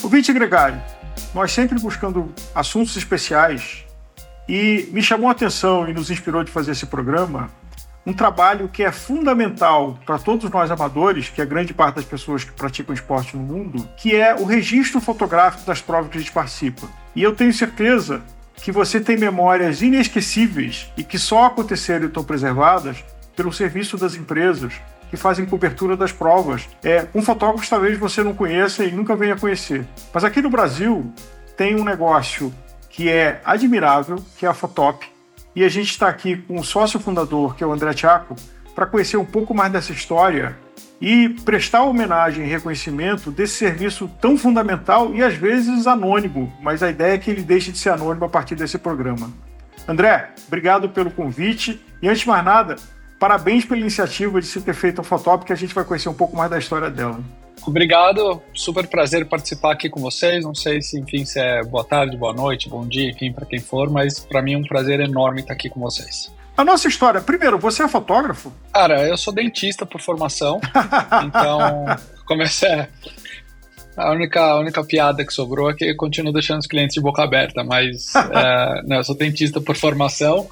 Ouvinte gregário, nós sempre buscando assuntos especiais e me chamou a atenção e nos inspirou de fazer esse programa um trabalho que é fundamental para todos nós amadores, que é a grande parte das pessoas que praticam esporte no mundo, que é o registro fotográfico das provas que a gente participa. E eu tenho certeza que você tem memórias inesquecíveis e que só aconteceram e estão preservadas pelo serviço das empresas que fazem cobertura das provas. Um fotógrafo que talvez você não conheça e nunca venha conhecer. Mas aqui no Brasil tem um negócio que é admirável, que é a Fotop, e a gente está aqui com o sócio fundador, que é o André Tchaco, para conhecer um pouco mais dessa história e prestar homenagem e reconhecimento desse serviço tão fundamental e às vezes anônimo, mas a ideia é que ele deixe de ser anônimo a partir desse programa. André, obrigado pelo convite e, antes de mais nada, parabéns pela iniciativa de se ter feito a Fotop, que a gente vai conhecer um pouco mais da história dela. Obrigado, super prazer participar aqui com vocês. Não sei se é boa tarde, boa noite, bom dia, enfim, para quem for, mas para mim é um prazer enorme estar aqui com vocês. A nossa história, primeiro, você é fotógrafo? Cara, eu sou dentista por formação, então a única piada que sobrou é que eu continuo deixando os clientes de boca aberta, mas eu sou dentista por formação.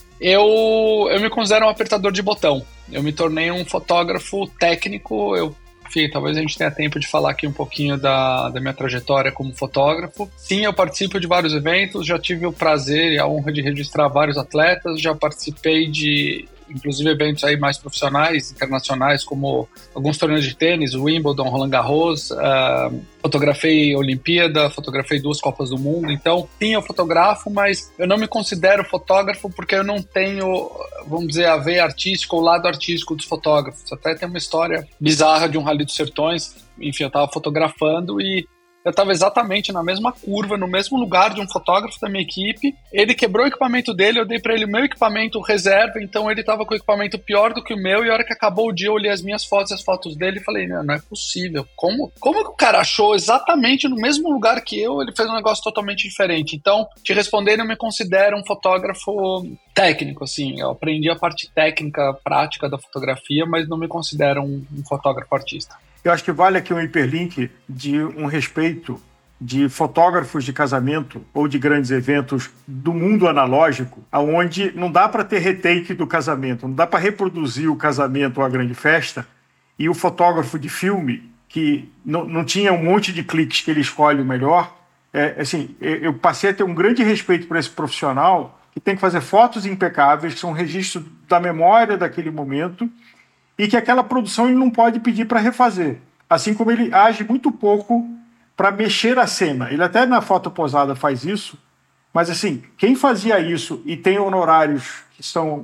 Eu me considero um apertador de botão. Eu me tornei um fotógrafo técnico. Enfim, talvez a gente tenha tempo de falar aqui um pouquinho da minha trajetória como fotógrafo. Sim, eu participo de vários eventos, já tive o prazer e a honra de registrar vários atletas, já participei de, inclusive, eventos aí mais profissionais, internacionais, como alguns torneios de tênis, Wimbledon, Roland Garros, fotografei Olimpíada, fotografei 2 Copas do Mundo. Então, sim, eu fotografo, mas eu não me considero fotógrafo porque eu não tenho, vamos dizer, a veia artística ou o lado artístico dos fotógrafos. Até tem uma história bizarra de um Rally dos Sertões. Enfim, eu estava fotografando e eu estava exatamente na mesma curva, no mesmo lugar de um fotógrafo da minha equipe. Ele quebrou o equipamento dele, eu dei para ele o meu equipamento reserva, então ele estava com o equipamento pior do que o meu, e a hora que acabou o dia eu olhei as minhas fotos e as fotos dele e falei, não é possível. Como que o cara achou exatamente no mesmo lugar que ele fez um negócio totalmente diferente? Então, te respondendo, eu me considero um fotógrafo técnico, assim. Eu aprendi a parte técnica, prática da fotografia, mas não me considero um fotógrafo artista. Eu acho que vale aqui um hiperlink de um respeito de fotógrafos de casamento ou de grandes eventos do mundo analógico, onde não dá para ter retake do casamento, não dá para reproduzir o casamento ou a grande festa, e o fotógrafo de filme, que não tinha um monte de cliques que ele escolhe o melhor, eu passei a ter um grande respeito por esse profissional que tem que fazer fotos impecáveis, que são registro da memória daquele momento, e que aquela produção ele não pode pedir para refazer. Assim como ele age muito pouco para mexer a cena. Ele até na foto posada faz isso, mas assim, quem fazia isso e tem honorários que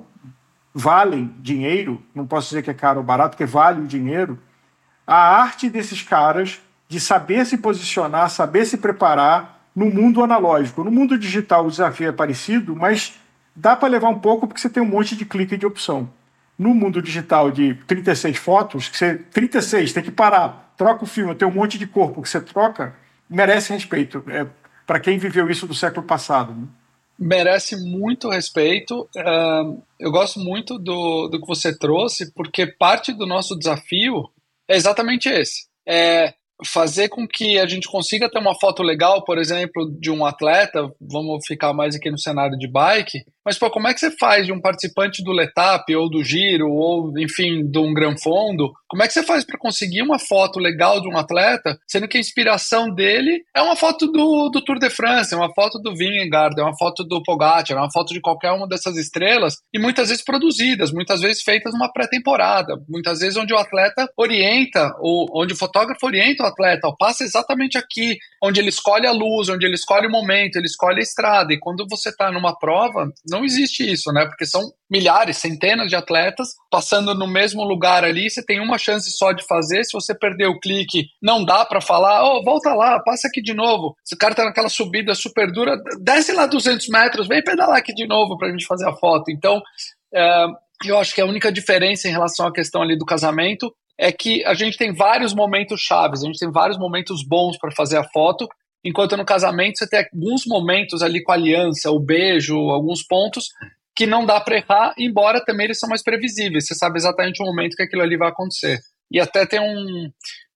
valem dinheiro, não posso dizer que é caro ou barato, porque vale o dinheiro, a arte desses caras de saber se posicionar, saber se preparar no mundo analógico. No mundo digital o desafio é parecido, mas dá para levar um pouco porque você tem um monte de clique de opção. No mundo digital de 36 fotos, 36, tem que parar, troca o filme, tem um monte de corpo que você troca, merece respeito. Para quem viveu isso do século passado. Né? Merece muito respeito. Eu gosto muito do que você trouxe, porque parte do nosso desafio é exatamente esse. Fazer com que a gente consiga ter uma foto legal, por exemplo, de um atleta, vamos ficar mais aqui no cenário de bike, mas como é que você faz de um participante do Letap, ou do Giro, ou enfim, de um Gran Fondo, como é que você faz para conseguir uma foto legal de um atleta, sendo que a inspiração dele é uma foto do Tour de France, é uma foto do Vingegaard, é uma foto do Pogacar, é uma foto de qualquer uma dessas estrelas, e muitas vezes produzidas, muitas vezes feitas numa pré-temporada, muitas vezes onde o atleta orienta, ou onde o fotógrafo orienta o atleta, passa exatamente aqui, onde ele escolhe a luz, onde ele escolhe o momento, ele escolhe a estrada, e quando você está numa prova, não existe isso, né? Porque são milhares, centenas de atletas passando no mesmo lugar ali, você tem uma chance só de fazer, se você perder o clique, não dá para falar, volta lá, passa aqui de novo, se o cara tá naquela subida super dura, desce lá 200 metros, vem pedalar aqui de novo pra gente fazer a foto. Então, eu acho que a única diferença em relação à questão ali do casamento é que a gente tem vários momentos chaves, a gente tem vários momentos bons para fazer a foto, enquanto no casamento você tem alguns momentos ali com a aliança, o beijo, alguns pontos que não dá para errar, embora também eles são mais previsíveis, você sabe exatamente o momento que aquilo ali vai acontecer. E até tem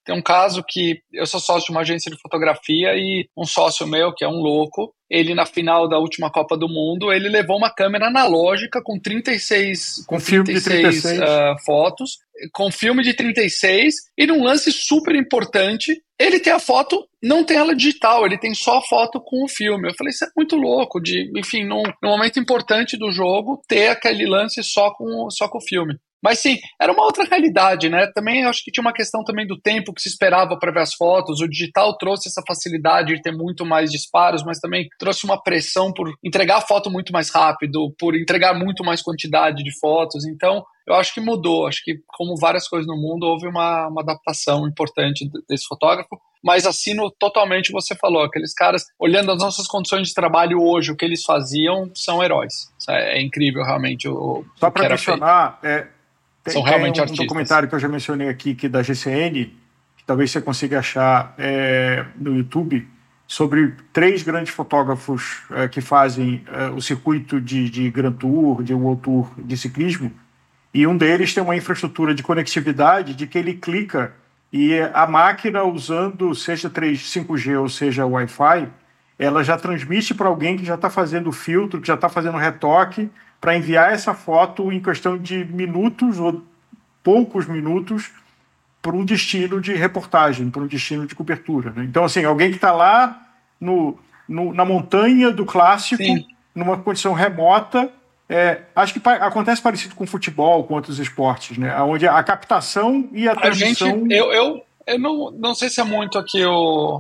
Tem um caso que eu sou sócio de uma agência de fotografia e um sócio meu, que é um louco, ele na final da última Copa do Mundo, ele levou uma câmera analógica com 36, com filme de 36 fotos, com filme de 36, e num lance super importante, ele tem a foto, não tem ela digital, ele tem só a foto com o filme. Eu falei, isso é muito louco, enfim, num momento importante do jogo, ter aquele lance só com o filme. Mas sim, era uma outra realidade, né? Também eu acho que tinha uma questão também do tempo que se esperava para ver as fotos. O digital trouxe essa facilidade de ter muito mais disparos, mas também trouxe uma pressão por entregar a foto muito mais rápido, por entregar muito mais quantidade de fotos. Então, eu acho que mudou. Acho que, como várias coisas no mundo, houve uma adaptação importante desse fotógrafo. Mas assino totalmente o que você falou. Aqueles caras, olhando as nossas condições de trabalho hoje, o que eles faziam, são heróis. É incrível, realmente. Só para mencionar... São realmente tem um artistas. documentário que eu já mencionei aqui, que é da GCN, que talvez você consiga achar no YouTube, sobre 3 grandes fotógrafos que fazem o circuito de Grand Tour, de World Tour de ciclismo, e um deles tem uma infraestrutura de conectividade de que ele clica e a máquina, usando seja 5G ou seja Wi-Fi, ela já transmite para alguém que já está fazendo filtro, que já está fazendo retoque, para enviar essa foto em questão de minutos ou poucos minutos para um destino de reportagem, para um destino de cobertura, né? Então, assim, alguém que está lá na montanha do clássico, sim, numa condição remota, acho que acontece parecido com o futebol, com outros esportes, né? Onde a captação e a transmissão... Eu não sei se é muito aqui o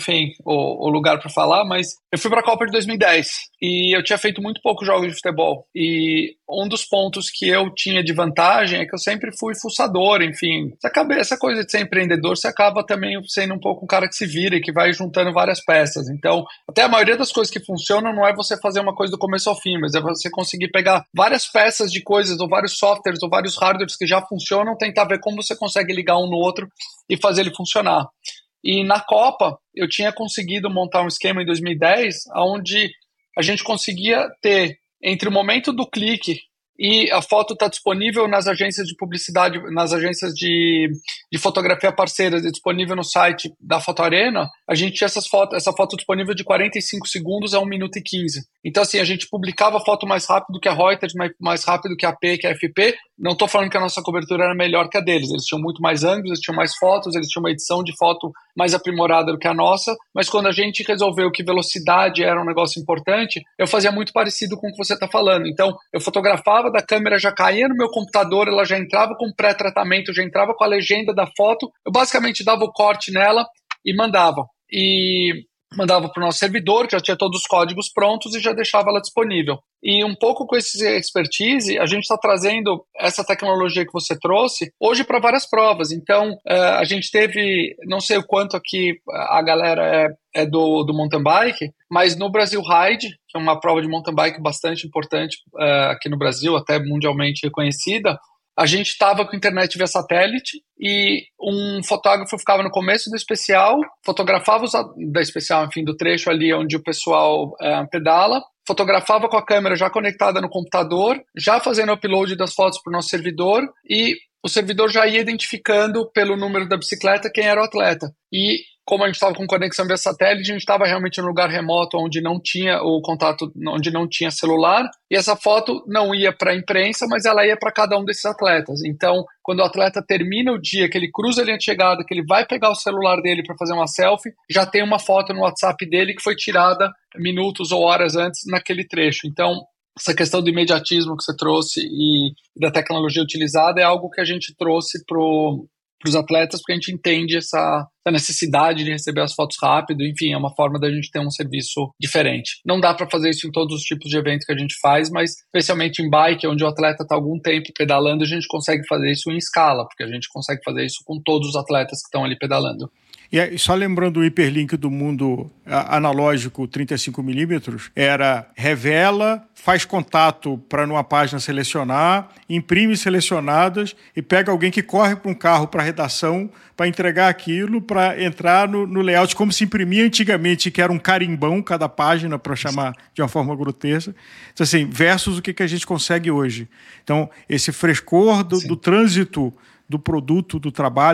lugar para falar, mas eu fui para a Copa de 2010 e eu tinha feito muito poucos jogos de futebol. E um dos pontos que eu tinha de vantagem é que eu sempre fui fuçador, enfim. Essa coisa de ser empreendedor, você acaba também sendo um pouco um cara que se vira e que vai juntando várias peças. Então, até a maioria das coisas que funcionam não é você fazer uma coisa do começo ao fim, mas é você conseguir pegar várias peças de coisas, ou vários softwares, ou vários hardwares que já funcionam, tentar ver como você consegue ligar um no outro e fazer ele funcionar. E na Copa, eu tinha conseguido montar um esquema em 2010, onde a gente conseguia ter, entre o momento do clique e a foto está disponível nas agências de publicidade, nas agências de fotografia parceiras, disponível no site da Foto Arena, a gente tinha essa foto disponível de 45 segundos a 1 minuto e 15. Então, assim, a gente publicava a foto mais rápido que a Reuters, mais rápido que a AP, que a FP. Não estou falando que a nossa cobertura era melhor que a deles. Eles tinham muito mais ângulos, eles tinham mais fotos, eles tinham uma edição de foto mais aprimorada do que a nossa. Mas quando a gente resolveu que velocidade era um negócio importante, eu fazia muito parecido com o que você está falando. Então, eu fotografava, da câmera já caía no meu computador, ela já entrava com pré-tratamento, já entrava com a legenda da foto. Eu basicamente dava o corte nela e mandava. E mandava para o nosso servidor, que já tinha todos os códigos prontos, e já deixava ela disponível. E um pouco com esse expertise, a gente está trazendo essa tecnologia que você trouxe hoje para várias provas. Então, a gente teve, não sei o quanto aqui a galera é do mountain bike, mas no Brasil Ride, que é uma prova de mountain bike bastante importante aqui no Brasil, até mundialmente reconhecida, a gente estava com internet via satélite e um fotógrafo ficava no começo do especial, fotografava do trecho ali onde o pessoal pedala, fotografava com a câmera já conectada no computador, já fazendo o upload das fotos para o nosso servidor, e o servidor já ia identificando pelo número da bicicleta quem era o atleta. E como a gente estava com conexão via satélite, a gente estava realmente em um lugar remoto onde não tinha o contato, onde não tinha celular, e essa foto não ia para a imprensa, mas ela ia para cada um desses atletas. Então, quando o atleta termina o dia, que ele cruza a linha de chegada, que ele vai pegar o celular dele para fazer uma selfie, já tem uma foto no WhatsApp dele que foi tirada minutos ou horas antes naquele trecho. Então, essa questão do imediatismo que você trouxe e da tecnologia utilizada é algo que a gente trouxe para os atletas, porque a gente entende essa necessidade de receber as fotos rápido. Enfim, é uma forma da gente ter um serviço diferente. Não dá para fazer isso em todos os tipos de eventos que a gente faz, mas especialmente em bike, onde o atleta está algum tempo pedalando, a gente consegue fazer isso em escala, porque a gente consegue fazer isso com todos os atletas que estão ali pedalando. E só lembrando o hiperlink do mundo analógico 35mm, era revela, faz contato para numa página selecionar, imprime selecionadas e pega alguém que corre para um carro para a redação para entregar aquilo, para entrar no layout como se imprimia antigamente, que era um carimbão cada página, para chamar de uma forma grotesca. Então, assim, versus o que a gente consegue hoje. Então, esse frescor do trânsito do produto, do trabalho,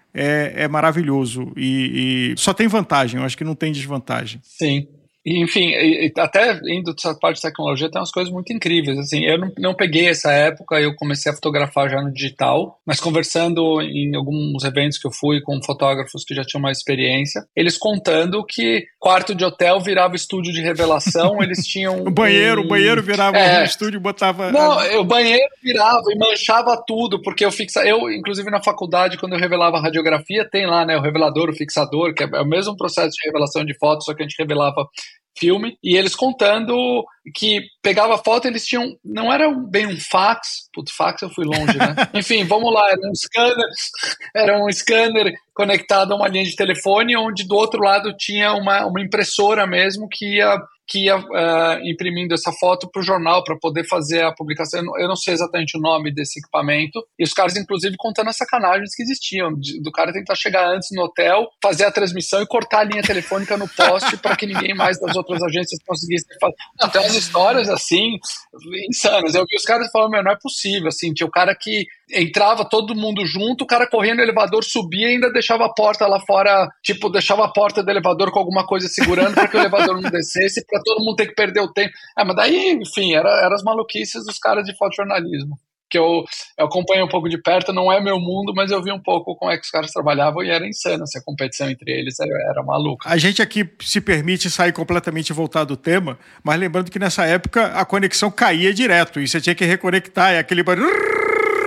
é maravilhoso e só tem vantagem, eu acho que não tem desvantagem. Sim. Enfim, até indo dessa parte de tecnologia, tem umas coisas muito incríveis. Assim, eu não peguei essa época, eu comecei a fotografar já no digital, mas conversando em alguns eventos que eu fui com fotógrafos que já tinham mais experiência, eles contando que quarto de hotel virava estúdio de revelação, eles tinham o banheiro virava um estúdio e botava... Não, o banheiro virava e manchava tudo, porque eu, inclusive na faculdade, quando eu revelava a radiografia, tem lá, né, o revelador, o fixador, que é o mesmo processo de revelação de fotos, só que a gente revelava filme, e eles contando que pegava foto, eles tinham, não era bem um fax, fax eu fui longe, né? Enfim, vamos lá, era um scanner conectado a uma linha de telefone, onde do outro lado tinha uma impressora mesmo que ia imprimindo essa foto para o jornal para poder fazer a publicação. Eu não sei exatamente o nome desse equipamento. E os caras, inclusive, contando as sacanagens que existiam, do cara tentar chegar antes no hotel, fazer a transmissão e cortar a linha telefônica no poste para que ninguém mais das outras agências conseguisse fazer. Não, tem umas histórias assim, insanas. Eu vi os caras falando, não é possível. Assim, tinha o cara que entrava todo mundo junto, o cara corria no elevador, subia e ainda deixava a porta lá fora, tipo, deixava a porta do elevador com alguma coisa segurando para que o elevador não descesse, para todo mundo ter que perder o tempo. Mas daí, enfim, era as maluquices dos caras de fotojornalismo, que eu acompanho um pouco de perto, não é meu mundo, mas eu vi um pouco como é que os caras trabalhavam e era insano, assim, a competição entre eles era maluca. A gente aqui se permite sair completamente voltado do tema, mas lembrando que nessa época a conexão caía direto e você tinha que reconectar, aquele barulho,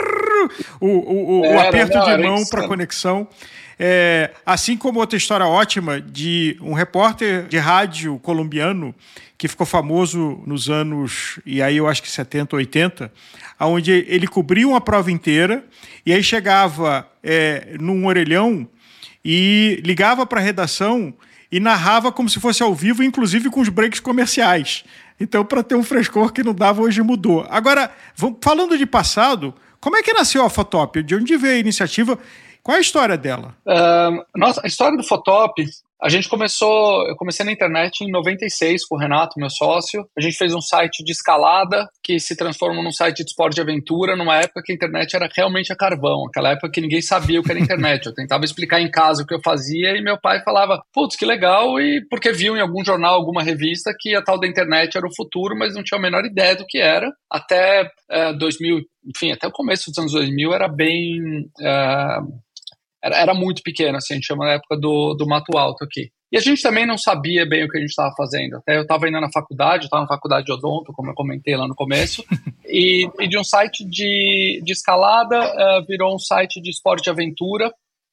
o aperto de mão para conexão. Assim como outra história ótima de um repórter de rádio colombiano que ficou famoso nos anos, e aí eu acho que 70, 80, onde ele cobria uma prova inteira e aí chegava num orelhão e ligava para a redação e narrava como se fosse ao vivo, inclusive com os breaks comerciais. Então, para ter um frescor que não dava, hoje mudou. Agora, falando de passado, como é que nasceu a Fotop? De onde veio a iniciativa? Qual é a história dela? Nossa, a história do Fotop, eu comecei na internet em 96 com o Renato, meu sócio. A gente fez um site de escalada que se transformou num site de esporte de aventura, numa época que a internet era realmente a carvão, aquela época que ninguém sabia o que era internet. Eu tentava explicar em casa o que eu fazia e meu pai falava, putz, que legal, e porque viu em algum jornal, alguma revista que a tal da internet era o futuro, mas não tinha a menor ideia do que era. Até 2000, enfim, até o começo dos anos 2000 era bem... Era muito pequeno, assim, a gente chama na época do Mato Alto aqui. E a gente também não sabia bem o que a gente estava fazendo. Até eu estava indo na faculdade, eu estava na faculdade de odonto, como eu comentei lá no começo, e de um site de escalada virou um site de esporte de aventura.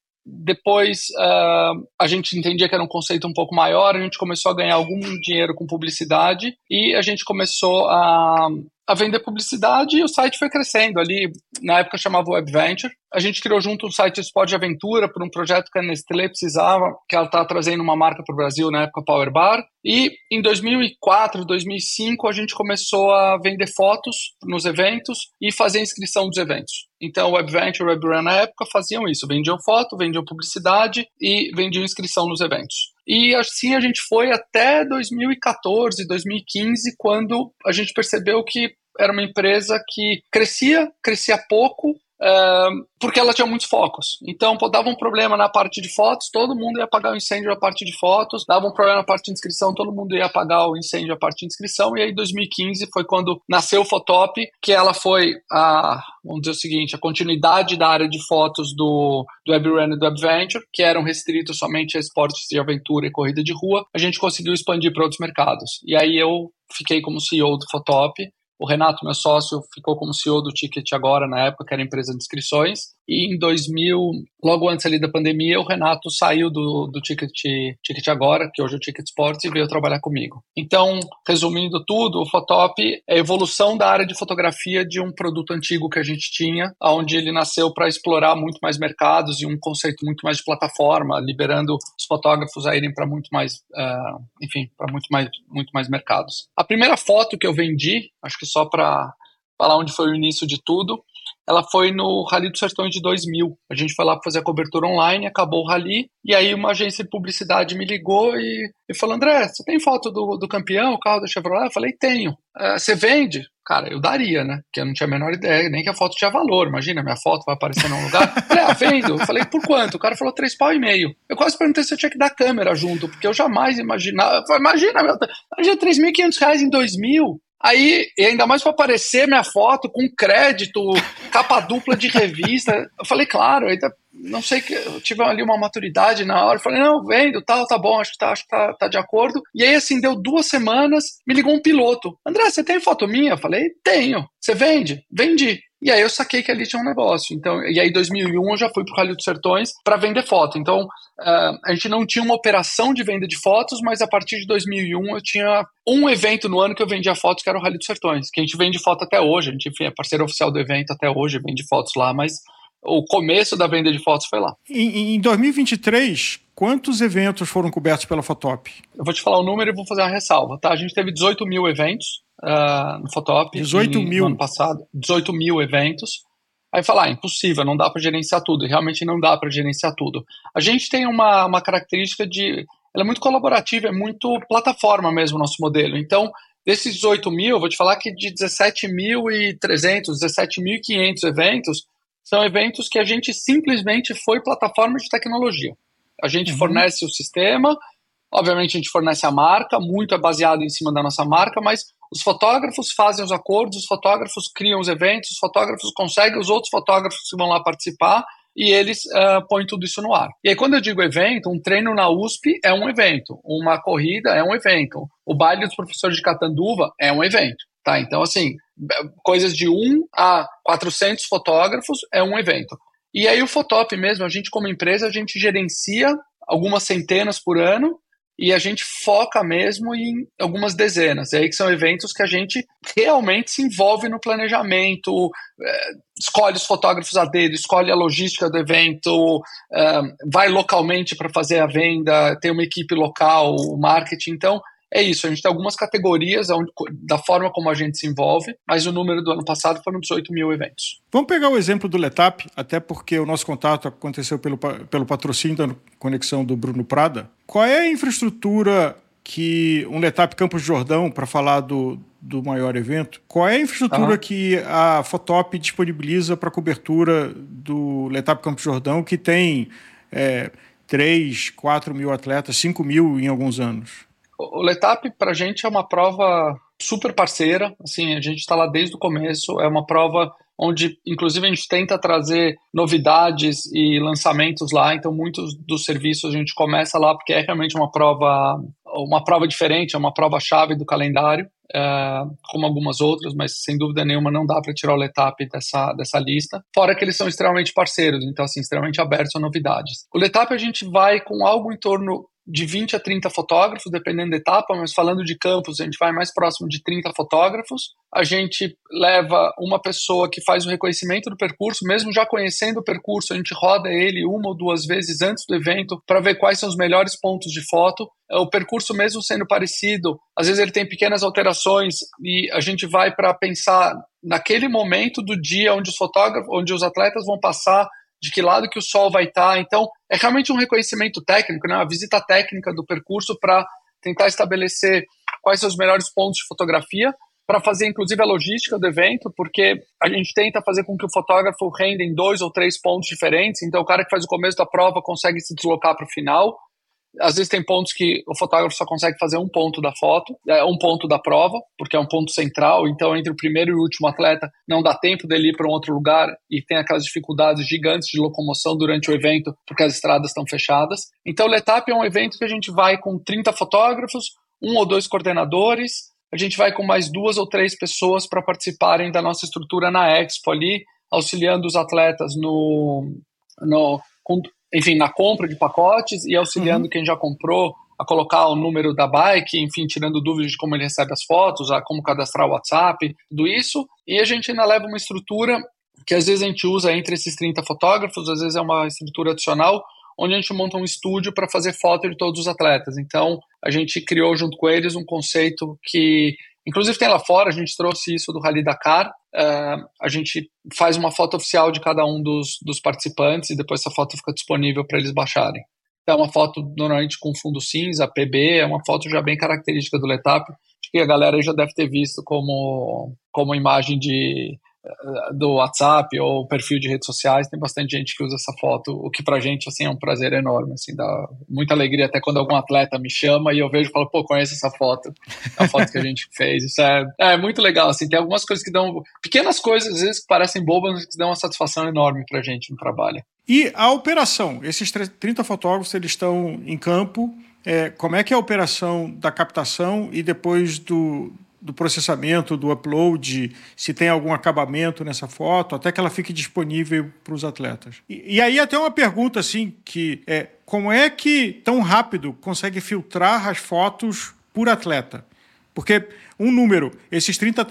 Depois a gente entendia que era um conceito um pouco maior, a gente começou a ganhar algum dinheiro com publicidade e a gente começou a vender publicidade e o site foi crescendo ali, na época chamava WebVenture. A gente criou junto um site de esporte de aventura por um projeto que a Nestlé precisava, que ela estava trazendo uma marca para o Brasil, na época Power Bar. E em 2004, 2005, a gente começou a vender fotos nos eventos e fazer inscrição dos eventos. Então, o WebVenture e o WebRun na época faziam isso, vendiam foto, vendiam publicidade e vendiam inscrição nos eventos. E assim a gente foi até 2014, 2015, quando a gente percebeu que era uma empresa que crescia pouco, porque ela tinha muitos focos. Então, dava um problema na parte de fotos, todo mundo ia apagar o incêndio na parte de fotos, dava um problema na parte de inscrição, todo mundo ia apagar o incêndio na parte de inscrição, e aí 2015 foi quando nasceu o Fotop, que ela foi vamos dizer o seguinte, a continuidade da área de fotos do WebRun e do WebVenture, que eram restritos somente a esportes de aventura e corrida de rua. A gente conseguiu expandir para outros mercados. E aí eu fiquei como CEO do Fotop. O Renato, meu sócio, ficou como CEO do Ticket Agora, na época, que era empresa de inscrições. E em 2000, logo antes ali da pandemia, o Renato saiu do Ticket Agora, que hoje é o Ticket Sports, e veio trabalhar comigo. Então, resumindo tudo, o Fotop é a evolução da área de fotografia de um produto antigo que a gente tinha, onde ele nasceu para explorar muito mais mercados e um conceito muito mais de plataforma, liberando os fotógrafos a irem para muito mais, para muito mais mercados. A primeira foto que eu vendi, acho que só para falar onde foi o início de tudo, ela foi no Rally dos Sertões de 2000. A gente foi lá para fazer a cobertura online, acabou o Rally, e aí uma agência de publicidade me ligou e falou, André, você tem foto do campeão, o carro da Chevrolet? Eu falei, tenho. Você vende? Cara, eu daria, né? Porque eu não tinha a menor ideia, nem que a foto tinha valor. Imagina, minha foto vai aparecer num lugar. Falei, vendo. Eu falei, por quanto? O cara falou 3,5 pau. Eu quase perguntei se eu tinha que dar câmera junto, porque eu jamais imaginava. Eu falei, imagina, R$ 3.500 em 2.000. Aí, e ainda mais para aparecer minha foto com crédito, capa dupla de revista. Eu falei, claro, aí não sei, que eu tive ali uma maturidade na hora. Eu falei, não, vendo, tal, tá bom, acho que tá de acordo. E aí, assim, deu 2 semanas, me ligou um piloto. André, você tem foto minha? Eu falei, tenho. Você vende? Vendi. E aí eu saquei que ali tinha um negócio. Então, e aí em 2001 eu já fui para o Rally dos Sertões para vender foto. Então, a gente não tinha uma operação de venda de fotos, mas a partir de 2001 eu tinha um evento no ano que eu vendia fotos, que era o Rally dos Sertões, que a gente vende foto até hoje. A gente, enfim, é parceiro oficial do evento até hoje, vende fotos lá, mas o começo da venda de fotos foi lá. Em 2023, quantos eventos foram cobertos pela Fotop? Eu vou te falar o número e vou fazer uma ressalva, tá? A gente teve 18 mil eventos no Fotop 18 mil? No ano passado. 18 mil eventos. Aí falar, impossível, não dá para gerenciar tudo. E realmente não dá para gerenciar tudo. A gente tem uma característica de... Ela é muito colaborativa, é muito plataforma mesmo o nosso modelo. Então, desses 18 mil, eu vou te falar que de 17.300, 17.500 eventos, são eventos que a gente simplesmente foi plataforma de tecnologia. A gente fornece o sistema, obviamente a gente fornece a marca, muito é baseado em cima da nossa marca, mas os fotógrafos fazem os acordos, os fotógrafos criam os eventos, os fotógrafos conseguem os outros fotógrafos que vão lá participar e eles põem tudo isso no ar. E aí quando eu digo evento, um treino na USP é um evento, uma corrida é um evento, o baile dos professores de Catanduva é um evento. Tá, então, assim, coisas de 1 a 400 fotógrafos é um evento. E aí o Fotop mesmo, a gente como empresa, a gente gerencia algumas centenas por ano e a gente foca mesmo em algumas dezenas. E aí que são eventos que a gente realmente se envolve no planejamento, escolhe os fotógrafos a dedo, escolhe a logística do evento, vai localmente para fazer a venda, tem uma equipe local, o marketing. Então, é isso, a gente tem algumas categorias da forma como a gente se envolve, mas o número do ano passado foram 18 mil eventos. Vamos pegar o exemplo do Letap, até porque o nosso contato aconteceu pelo patrocínio da conexão do Bruno Prada. Qual é a infraestrutura que um Letap Campos do Jordão, para falar do maior evento, qual é a infraestrutura que a Fotop disponibiliza para cobertura do Letap Campos do Jordão, que tem 3, 4 mil atletas, 5 mil em alguns anos? O Letap, para a gente, é uma prova super parceira, assim, a gente está lá desde o começo, é uma prova onde, inclusive, a gente tenta trazer novidades e lançamentos lá, então muitos dos serviços a gente começa lá, porque é realmente uma prova diferente, é uma prova-chave do calendário, como algumas outras, mas sem dúvida nenhuma não dá para tirar o Letap dessa lista, fora que eles são extremamente parceiros, então, assim, extremamente abertos a novidades. O Letap a gente vai com algo em torno de 20 a 30 fotógrafos, dependendo da etapa, mas falando de campos, a gente vai mais próximo de 30 fotógrafos. A gente leva uma pessoa que faz o reconhecimento do percurso, mesmo já conhecendo o percurso, a gente roda ele 1 ou 2 vezes antes do evento para ver quais são os melhores pontos de foto. O percurso, mesmo sendo parecido, às vezes ele tem pequenas alterações e a gente vai para pensar naquele momento do dia onde os atletas vão passar, de que lado que o sol vai estar. Então, é realmente um reconhecimento técnico, né? Uma visita técnica do percurso para tentar estabelecer quais são os melhores pontos de fotografia, para fazer, inclusive, a logística do evento, porque a gente tenta fazer com que o fotógrafo renda em 2 ou 3 pontos diferentes. Então, o cara que faz o começo da prova consegue se deslocar para o final. Às vezes tem pontos que o fotógrafo só consegue fazer um ponto da foto, um ponto da prova, porque é um ponto central, então entre o primeiro e o último atleta não dá tempo dele ir para um outro lugar e tem aquelas dificuldades gigantes de locomoção durante o evento, porque as estradas estão fechadas. Então o Letap é um evento que a gente vai com 30 fotógrafos, 1 ou 2 coordenadores, a gente vai com mais 2 ou 3 pessoas para participarem da nossa estrutura na Expo ali, auxiliando os atletas enfim, na compra de pacotes e auxiliando quem já comprou a colocar o número da bike, enfim, tirando dúvidas de como ele recebe as fotos, a como cadastrar o WhatsApp, tudo isso. E a gente ainda leva uma estrutura que às vezes a gente usa entre esses 30 fotógrafos, às vezes é uma estrutura adicional, onde a gente monta um estúdio para fazer foto de todos os atletas. Então, a gente criou junto com eles um conceito que, inclusive tem lá fora, a gente trouxe isso do Rally Dakar. A gente faz uma foto oficial de cada um dos participantes e depois essa foto fica disponível para eles baixarem. Então, é uma foto normalmente com fundo cinza, PB, é uma foto já bem característica do Letap, acho que a galera já deve ter visto como imagem do WhatsApp ou perfil de redes sociais. Tem bastante gente que usa essa foto, o que pra gente assim, é um prazer enorme, assim, dá muita alegria até quando algum atleta me chama e eu vejo e falo, pô, conheço essa foto, a foto que a gente fez. Isso é muito legal, assim, tem algumas coisas que dão, pequenas coisas às vezes que parecem bobas, mas que dão uma satisfação enorme pra gente no trabalho. E a operação, esses 30 fotógrafos, eles estão em campo, como é que é a operação da captação e depois do processamento, do upload, se tem algum acabamento nessa foto, até que ela fique disponível para os atletas. E aí até uma pergunta assim, que como é que tão rápido consegue filtrar as fotos por atleta? Porque um número, esses 30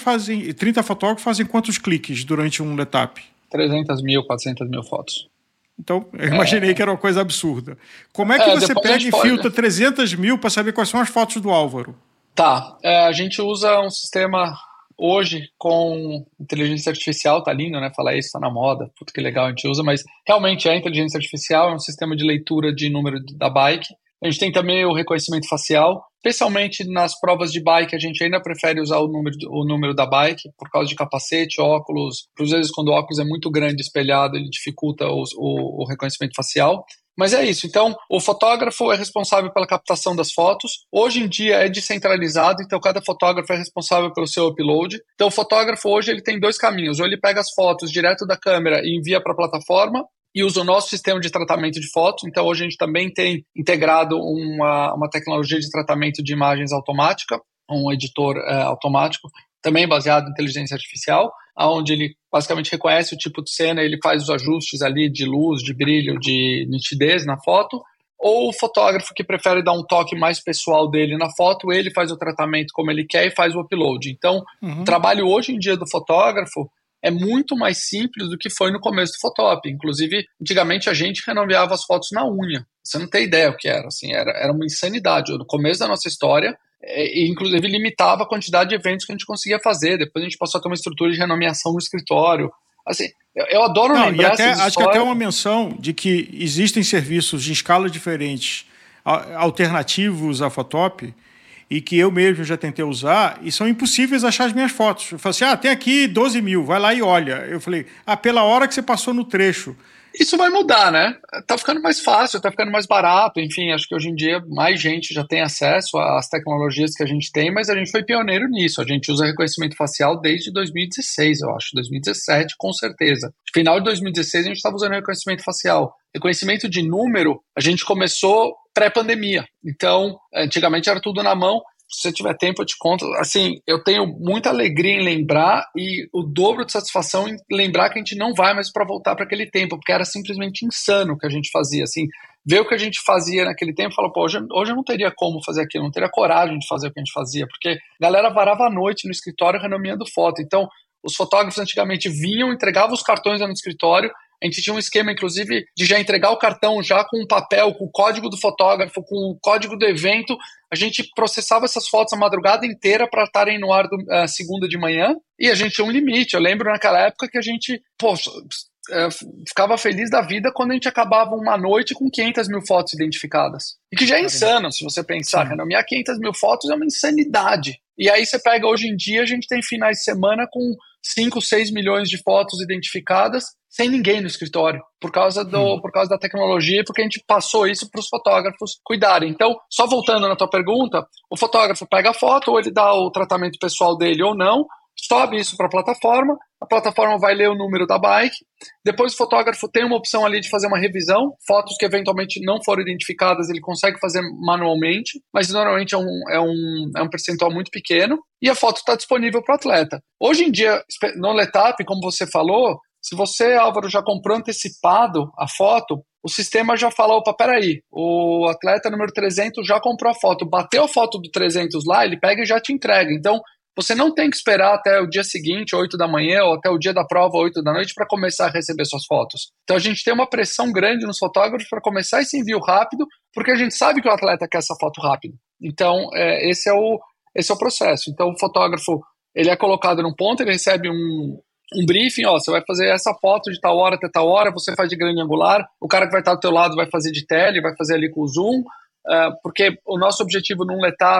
fotógrafos fazem quantos cliques durante um letap? 300 mil, 400 mil fotos. Então, eu imaginei que era uma coisa absurda. Como é que você pega e filtra 300 mil para saber quais são as fotos do Álvaro? Tá, a gente usa um sistema hoje com inteligência artificial, tá lindo, né? Falar isso, tá na moda, puta que legal, a gente usa, mas realmente é inteligência artificial, é um sistema de leitura de número da bike. A gente tem também o reconhecimento facial, especialmente nas provas de bike, a gente ainda prefere usar o número da bike, por causa de capacete, óculos, às vezes quando o óculos é muito grande, espelhado, ele dificulta o reconhecimento facial. Mas é isso, então o fotógrafo é responsável pela captação das fotos, hoje em dia é descentralizado, então cada fotógrafo é responsável pelo seu upload, então o fotógrafo hoje ele tem dois caminhos, ou ele pega as fotos direto da câmera e envia para a plataforma, e usa o nosso sistema de tratamento de fotos, então hoje a gente também tem integrado uma tecnologia de tratamento de imagens automática, um editor automático, também baseado em inteligência artificial, onde ele basicamente reconhece o tipo de cena, ele faz os ajustes ali de luz, de brilho, de nitidez na foto, ou o fotógrafo que prefere dar um toque mais pessoal dele na foto, ele faz o tratamento como ele quer e faz o upload. Então, o trabalho hoje em dia do fotógrafo é muito mais simples do que foi no começo do Photop. Inclusive, antigamente a gente renomeava as fotos na unha. Você não tem ideia o que era. Assim, era uma insanidade. No começo da nossa história, e inclusive limitava a quantidade de eventos que a gente conseguia fazer. Depois a gente passou a ter uma estrutura de renomeação no escritório. Assim, eu adoro lembrar essas histórias. Acho que até uma menção de que existem serviços de escalas diferentes, alternativos à Photop, e que eu mesmo já tentei usar, e são impossíveis achar as minhas fotos. Eu falei assim, tem aqui 12 mil, vai lá e olha. Eu falei, pela hora que você passou no trecho. Isso vai mudar, né? Tá ficando mais fácil, tá ficando mais barato, enfim, acho que hoje em dia mais gente já tem acesso às tecnologias que a gente tem, mas a gente foi pioneiro nisso, a gente usa reconhecimento facial desde 2016, eu acho, 2017 com certeza. No final de 2016 a gente estava usando reconhecimento facial. Reconhecimento de número, a gente começou pré-pandemia, então antigamente era tudo na mão. Se você tiver tempo, eu te conto. Assim, eu tenho muita alegria em lembrar e o dobro de satisfação em lembrar que a gente não vai mais para voltar para aquele tempo, porque era simplesmente insano o que a gente fazia. Assim, ver o que a gente fazia naquele tempo e falar, pô, hoje eu não teria como fazer aquilo, não teria coragem de fazer o que a gente fazia, porque a galera varava a noite no escritório renomeando foto. Então, os fotógrafos antigamente vinham, entregavam os cartões no escritório. A gente tinha um esquema, inclusive, de já entregar o cartão já com um papel, com o código do fotógrafo, com o código do evento. A gente processava essas fotos a madrugada inteira para estarem no ar segunda de manhã. E a gente tinha um limite. Eu lembro naquela época que a gente ficava feliz da vida quando a gente acabava uma noite com 500 mil fotos identificadas. E que já é insano, se você pensar. Renomear 500 mil fotos é uma insanidade. E aí você pega, hoje em dia, a gente tem finais de semana com 5, 6 milhões de fotos identificadas sem ninguém no escritório, por causa da tecnologia e porque a gente passou isso para os fotógrafos cuidarem. Então, só voltando na tua pergunta, o fotógrafo pega a foto, ou ele dá o tratamento pessoal dele ou não, sobe isso para a plataforma vai ler o número da bike, depois o fotógrafo tem uma opção ali de fazer uma revisão, fotos que eventualmente não foram identificadas ele consegue fazer manualmente, mas normalmente é um percentual muito pequeno, e a foto está disponível para o atleta. Hoje em dia, no Letap, como você falou, se você, Álvaro, já comprou antecipado a foto, o sistema já fala, opa, peraí, o atleta número 300 já comprou a foto, bateu a foto do 300 lá, ele pega e já te entrega. Então, você não tem que esperar até o dia seguinte, 8 da manhã, ou até o dia da prova, 8 da noite, para começar a receber suas fotos. Então, a gente tem uma pressão grande nos fotógrafos para começar esse envio rápido, porque a gente sabe que o atleta quer essa foto rápido. Então, esse é o processo. Então, o fotógrafo, ele é colocado num ponto, ele recebe um briefing, você vai fazer essa foto de tal hora até tal hora, você faz de grande angular, o cara que vai estar do teu lado vai fazer de tele, vai fazer ali com o zoom, porque o nosso objetivo num Letap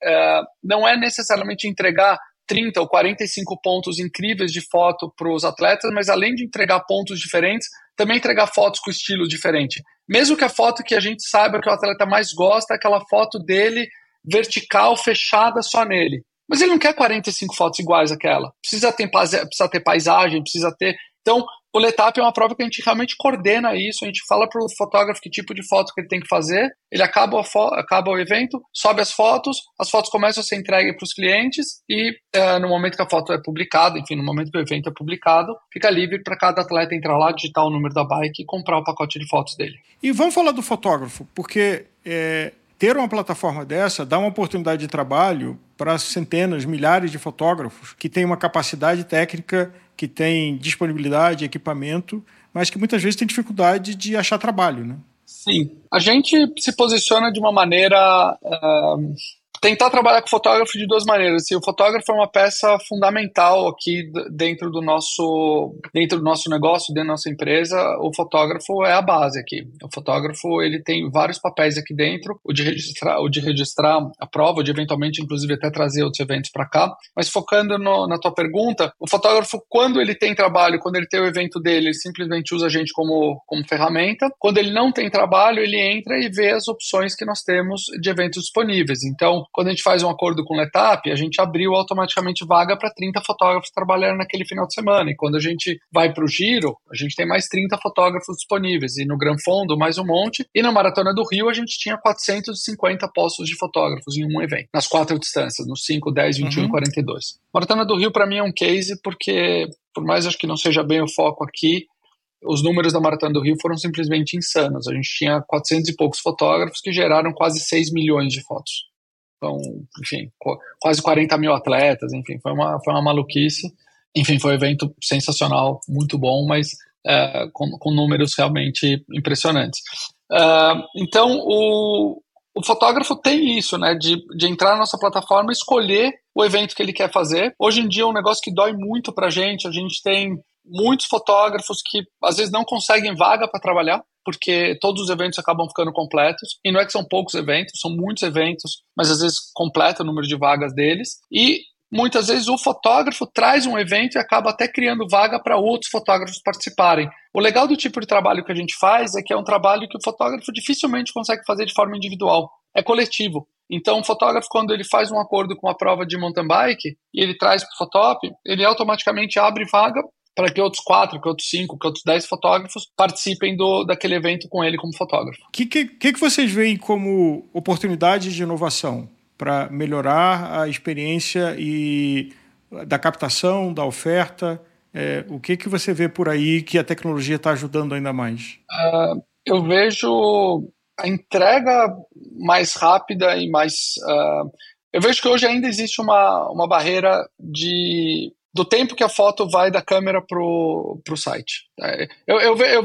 não é necessariamente entregar 30 ou 45 pontos incríveis de foto para os atletas, mas além de entregar pontos diferentes, também entregar fotos com estilo diferente. Mesmo que a foto que a gente saiba que o atleta mais gosta é aquela foto dele vertical, fechada só nele. Mas ele não quer 45 fotos iguais àquela. Precisa ter paisagem, precisa ter... Então, o Letap é uma prova que a gente realmente coordena isso, a gente fala para o fotógrafo que tipo de foto que ele tem que fazer, ele acaba o evento, sobe as fotos começam a ser entregues para os clientes e no momento que a foto é publicada, enfim, no momento que o evento é publicado, fica livre para cada atleta entrar lá, digitar o número da bike e comprar o pacote de fotos dele. E vamos falar do fotógrafo, porque ter uma plataforma dessa dá uma oportunidade de trabalho para centenas, milhares de fotógrafos que têm uma capacidade técnica, que têm disponibilidade, equipamento, mas que muitas vezes têm dificuldade de achar trabalho, né? Sim. A gente se posiciona de uma maneira... tentar trabalhar com fotógrafo de duas maneiras. Assim, o fotógrafo é uma peça fundamental aqui dentro do nosso negócio, dentro da nossa empresa. O fotógrafo é a base aqui. O fotógrafo ele tem vários papéis aqui dentro, o de registrar a prova, de eventualmente, inclusive, até trazer outros eventos para cá. Mas focando na tua pergunta, o fotógrafo, quando ele tem trabalho, quando ele tem o evento dele, ele simplesmente usa a gente como ferramenta. Quando ele não tem trabalho, ele entra e vê as opções que nós temos de eventos disponíveis. Então, quando a gente faz um acordo com o Letap, a gente abriu automaticamente vaga para 30 fotógrafos trabalhando naquele final de semana. E quando a gente vai para o Giro, a gente tem mais 30 fotógrafos disponíveis. E no Gran Fondo, mais um monte. E na Maratona do Rio, a gente tinha 450 postos de fotógrafos em um evento. Nas 4 distâncias, nos 5, 10, 21 e 42. Maratona do Rio, para mim, é um case porque, por mais acho que não seja bem o foco aqui, os números da Maratona do Rio foram simplesmente insanos. A gente tinha 400 e poucos fotógrafos que geraram quase 6 milhões de fotos. Então, enfim, quase 40 mil atletas, enfim, foi uma maluquice. Enfim, foi um evento sensacional, muito bom, mas com números realmente impressionantes. Então, o fotógrafo tem isso, né, de entrar na nossa plataforma e escolher o evento que ele quer fazer. Hoje em dia é um negócio que dói muito pra gente, a gente tem muitos fotógrafos que às vezes não conseguem vaga para trabalhar, porque todos os eventos acabam ficando completos, e não é que são poucos eventos, são muitos eventos, mas às vezes completa o número de vagas deles, e muitas vezes o fotógrafo traz um evento e acaba até criando vaga para outros fotógrafos participarem. O legal do tipo de trabalho que a gente faz é que é um trabalho que o fotógrafo dificilmente consegue fazer de forma individual, é coletivo. Então o fotógrafo, quando ele faz um acordo com uma prova de mountain bike, e ele traz para o Fotop, ele automaticamente abre vaga para que outros 4, que outros 5, que outros 10 fotógrafos participem daquele evento com ele como fotógrafo. O que vocês veem como oportunidades de inovação para melhorar a experiência da captação, da oferta? O que você vê por aí que a tecnologia está ajudando ainda mais? Eu vejo a entrega mais rápida e mais... eu vejo que hoje ainda existe uma barreira do tempo que a foto vai da câmera pro site. Eu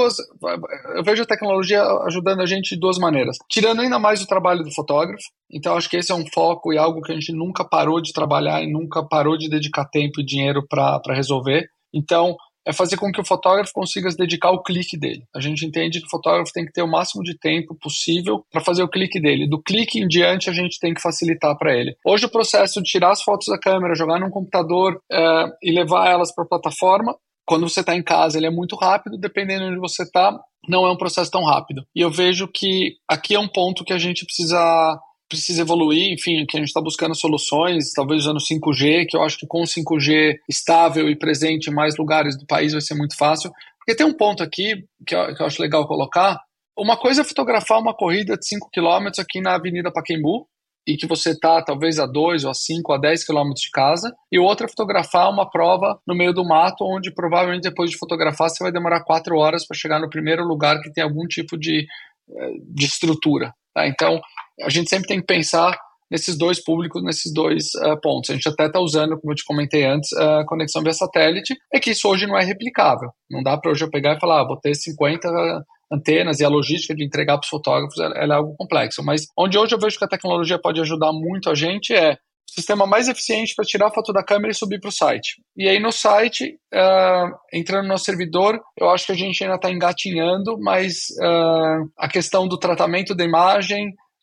vejo a tecnologia ajudando a gente de duas maneiras. Tirando ainda mais o trabalho do fotógrafo. Então, acho que esse é um foco e algo que a gente nunca parou de trabalhar e nunca parou de dedicar tempo e dinheiro para resolver. Então, é fazer com que o fotógrafo consiga se dedicar ao clique dele. A gente entende que o fotógrafo tem que ter o máximo de tempo possível para fazer o clique dele. Do clique em diante, a gente tem que facilitar para ele. Hoje, o processo de tirar as fotos da câmera, jogar num computador e levar elas para a plataforma, quando você está em casa, ele é muito rápido. Dependendo de onde você está, não é um processo tão rápido. E eu vejo que aqui é um ponto que a gente precisa evoluir, enfim, que a gente está buscando soluções, talvez usando 5G, que eu acho que com 5G estável e presente em mais lugares do país vai ser muito fácil. Porque tem um ponto aqui que eu acho legal colocar. Uma coisa é fotografar uma corrida de 5 km aqui na Avenida Pacaembu, e que você está talvez a 2, ou a 5, ou a 10 km de casa, e outra é fotografar uma prova no meio do mato, onde provavelmente depois de fotografar você vai demorar 4 horas para chegar no primeiro lugar que tem algum tipo de estrutura. Tá? Então, a gente sempre tem que pensar nesses dois públicos, nesses dois pontos. A gente até está usando, como eu te comentei antes, a conexão via satélite, é que isso hoje não é replicável. Não dá para hoje eu pegar e falar, vou ter 50 antenas, e a logística de entregar para os fotógrafos ela é algo complexo. Mas onde hoje eu vejo que a tecnologia pode ajudar muito a gente é o sistema mais eficiente para tirar a foto da câmera e subir para o site. E aí no site, entrando no servidor, eu acho que a gente ainda está engatinhando, mas a questão do tratamento da imagem,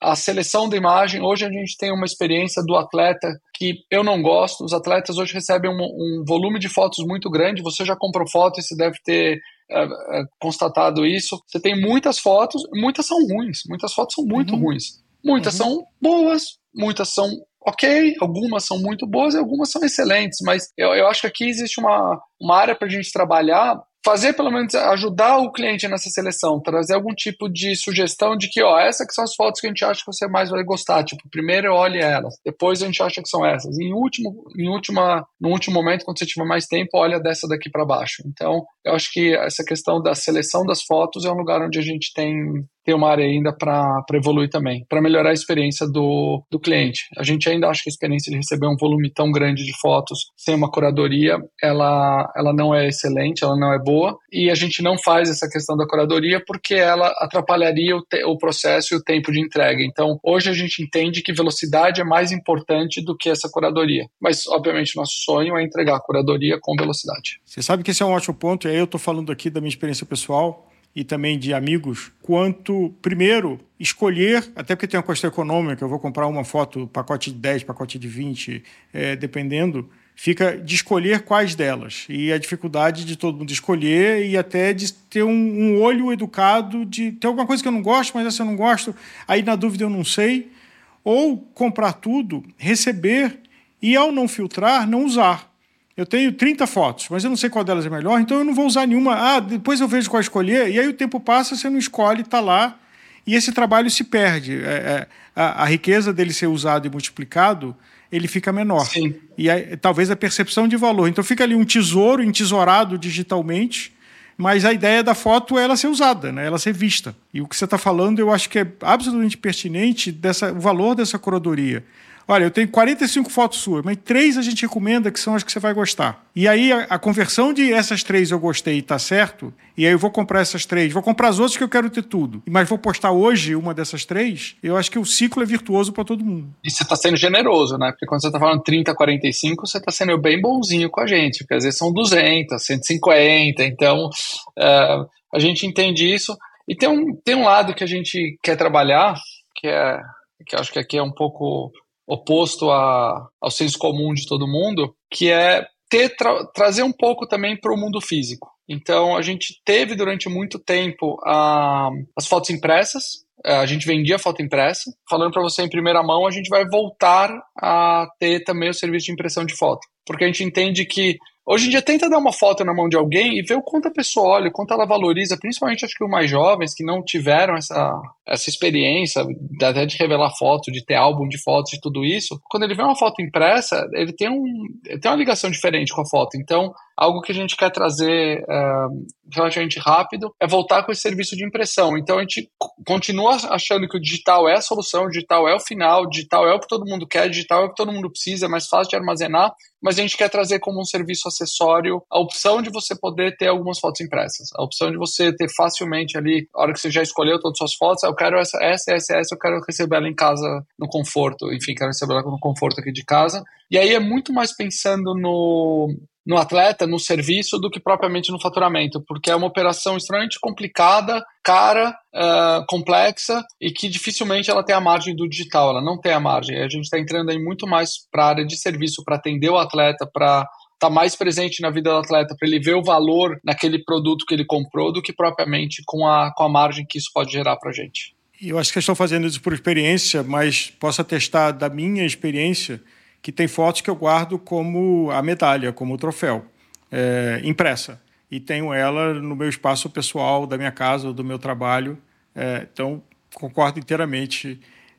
a seleção da imagem. Hoje a gente tem uma experiência do atleta que eu não gosto. Os atletas hoje recebem um volume de fotos muito grande. Você já comprou foto e você deve ter constatado isso. Você tem muitas fotos, muitas são ruins. Muitas fotos são muito ruins. Muitas são boas, muitas são ok, algumas são muito boas e algumas são excelentes, mas eu acho que aqui existe uma área para a gente trabalhar, fazer pelo menos, ajudar o cliente nessa seleção, trazer algum tipo de sugestão de que, essas que são as fotos que a gente acha que você mais vai gostar, tipo, primeiro olhe elas, depois a gente acha que são essas, no último momento, quando você tiver mais tempo, olha dessa daqui para baixo. Então, eu acho que essa questão da seleção das fotos é um lugar onde a gente tem uma área ainda para evoluir também, para melhorar a experiência do cliente. A gente ainda acha que a experiência de receber um volume tão grande de fotos sem uma curadoria, ela não é excelente, ela não é boa, e a gente não faz essa questão da curadoria porque ela atrapalharia o processo e o tempo de entrega. Então, hoje a gente entende que velocidade é mais importante do que essa curadoria. Mas, obviamente, nosso sonho é entregar a curadoria com velocidade. Você sabe que esse é um ótimo ponto, e aí eu estou falando aqui da minha experiência pessoal e também de amigos, quanto, primeiro, escolher, até porque tem uma questão econômica, eu vou comprar uma foto, pacote de 10, pacote de 20, dependendo, fica de escolher quais delas. E a dificuldade de todo mundo escolher e até de ter um olho educado, de ter alguma coisa que eu não gosto, mas essa eu não gosto, aí na dúvida eu não sei, ou comprar tudo, receber e, ao não filtrar, não usar. Eu tenho 30 fotos, mas eu não sei qual delas é melhor, então eu não vou usar nenhuma. Depois eu vejo qual escolher, e aí o tempo passa, você não escolhe, está lá, e esse trabalho se perde. A riqueza dele ser usado e multiplicado, ele fica menor. Sim. E aí, talvez a percepção de valor. Então fica ali um tesouro entesourado digitalmente, mas a ideia da foto é ela ser usada, né? Ela ser vista. E o que você está falando, eu acho que é absolutamente pertinente, o valor dessa curadoria. Olha, eu tenho 45 fotos suas, mas 3 a gente recomenda que são as que você vai gostar. E aí a conversão de essas 3 eu gostei e está certo, e aí eu vou comprar essas 3, vou comprar as outras que eu quero ter tudo, mas vou postar hoje uma dessas 3, eu acho que o ciclo é virtuoso para todo mundo. E você está sendo generoso, né? Porque quando você está falando 30, 45, você está sendo bem bonzinho com a gente, porque às vezes são 200, 150, então a gente entende isso. E tem um lado que a gente quer trabalhar, que eu acho que aqui é um pouco oposto ao senso comum de todo mundo, que é trazer um pouco também para o mundo físico. Então, a gente teve durante muito tempo as fotos impressas, a gente vendia foto impressa. Falando para você em primeira mão, a gente vai voltar a ter também o serviço de impressão de foto, porque a gente entende que hoje em dia tenta dar uma foto na mão de alguém e ver o quanto a pessoa olha, o quanto ela valoriza, principalmente acho que os mais jovens que não tiveram essa experiência até de revelar foto, de ter álbum de fotos, de tudo isso. Quando ele vê uma foto impressa, ele tem uma ligação diferente com a foto. Então, algo que a gente quer trazer relativamente rápido é voltar com esse serviço de impressão. Então, a gente continua achando que o digital é a solução, o digital é o final, o digital é o que todo mundo quer, o digital é o que todo mundo precisa, é mais fácil de armazenar, mas a gente quer trazer como um serviço acessório a opção de você poder ter algumas fotos impressas, a opção de você ter facilmente ali, a hora que você já escolheu todas as suas fotos, eu quero essa, eu quero receber ela em casa no conforto, enfim, quero receber ela no conforto aqui de casa. E aí é muito mais pensando no atleta, no serviço, do que propriamente no faturamento, porque é uma operação extremamente complicada, cara, complexa, e que dificilmente ela tem a margem do digital, ela não tem a margem. A gente está entrando aí muito mais para a área de serviço, para atender o atleta, para estar mais presente na vida do atleta, para ele ver o valor naquele produto que ele comprou, do que propriamente com a margem que isso pode gerar para a gente. Eu acho que estou fazendo isso por experiência, mas posso atestar da minha experiência que tem fotos que eu guardo como a medalha, como o troféu, impressa. E tenho ela no meu espaço pessoal, da minha casa, do meu trabalho. Então, concordo inteiramente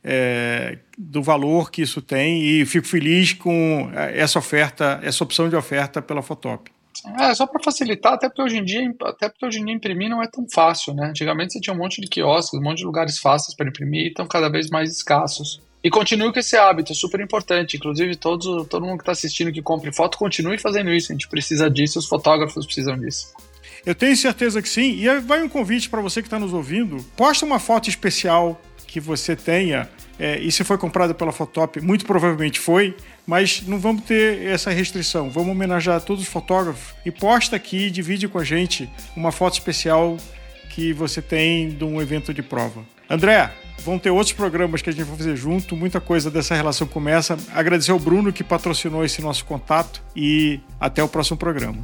do valor que isso tem e fico feliz com essa oferta, essa opção de oferta pela Fotop. Só para facilitar, até porque hoje em dia imprimir não é tão fácil, né? Antigamente você tinha um monte de quiosques, um monte de lugares fáceis para imprimir e estão cada vez mais escassos. E continue com esse hábito, é super importante. Inclusive, todo mundo que está assistindo que compre foto, continue fazendo isso. A gente precisa disso, os fotógrafos precisam disso. Eu tenho certeza que sim. E vai um convite para você que está nos ouvindo. Posta uma foto especial que você tenha. E se foi comprada pela Fotop, muito provavelmente foi. Mas não vamos ter essa restrição. Vamos homenagear todos os fotógrafos. E posta aqui, divide com a gente uma foto especial que você tem de um evento de prova. André, Vão ter outros programas que a gente vai fazer junto, muita coisa dessa relação começa. Agradecer ao Bruno que patrocinou esse nosso contato e até o próximo programa.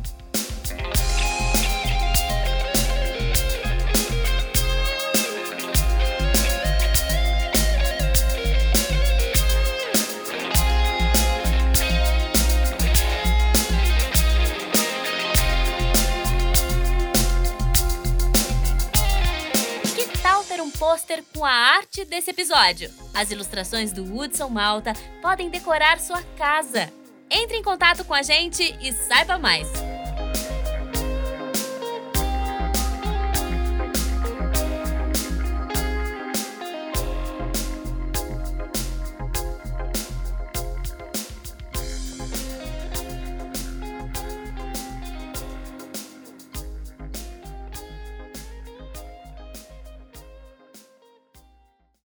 Pôster com a arte desse episódio. As ilustrações do Hudson Malta podem decorar sua casa. Entre em contato com a gente e saiba mais.